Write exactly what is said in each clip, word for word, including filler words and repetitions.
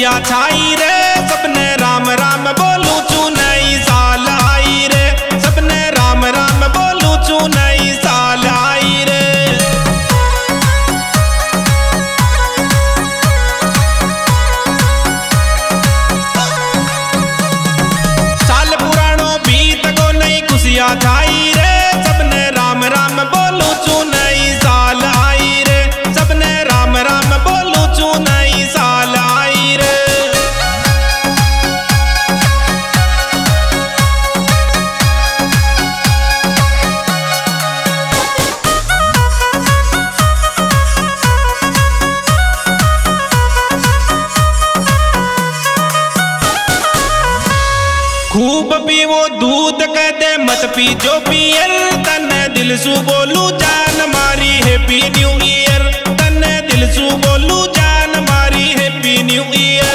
खुशियाँ छाई रे, सबने राम राम बोलू चू नई साल आई रे, सबने राम राम बोलू चू नई साल आई रे। साल पुरानो बीत गो नई खुशियाँ छाई रे, सबने राम राम बोलू चू नई साल आई रे, सबने राम राम बोलू चू नई साल आई रे। खूब पीवो दूध कह दे मत पी जो पियर, तन्ने दिल सू बोलू जान मारी हैप्पी न्यू ईयर, तन्ने दिल सू बोलू जान मारी हैप्पी न्यू ईयर।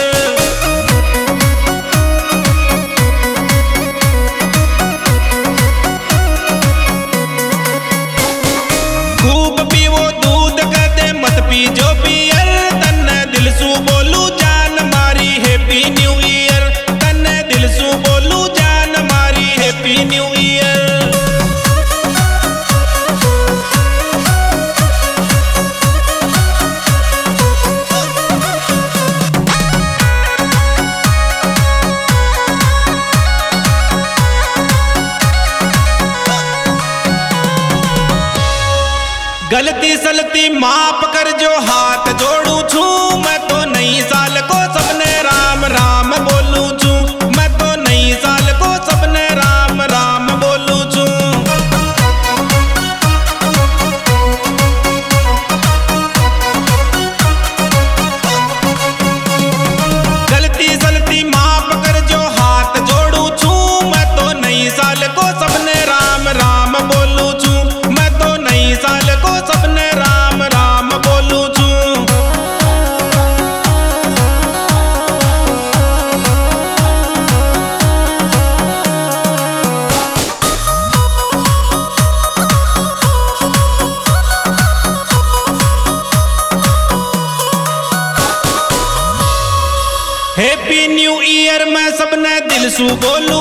खूब पीवो दूध कह दे मत पी जो पियर, तन्ने दिल सू बोलू जान मारी हैप्पी न्यू ईयर, तन्ने दिल सू बोलू जान मारी हैप्पी न्यू ईयर। गलती सलती माफ कर जो हाथ जोड़ू छू, मैं तो नई साल को सबने राम राम बोलू छू, मैं तो नई साल को सबने राम राम बोलू छू। गलती सलती माफ कर जो हाथ जोड़ू छू, मैं तो नई साल को सबने राम राम बोलू छू, मैं तो नई साल को सबने राम राम बोलू छू। हैप्पी न्यू ईयर मैं सबने दिल सू बोलू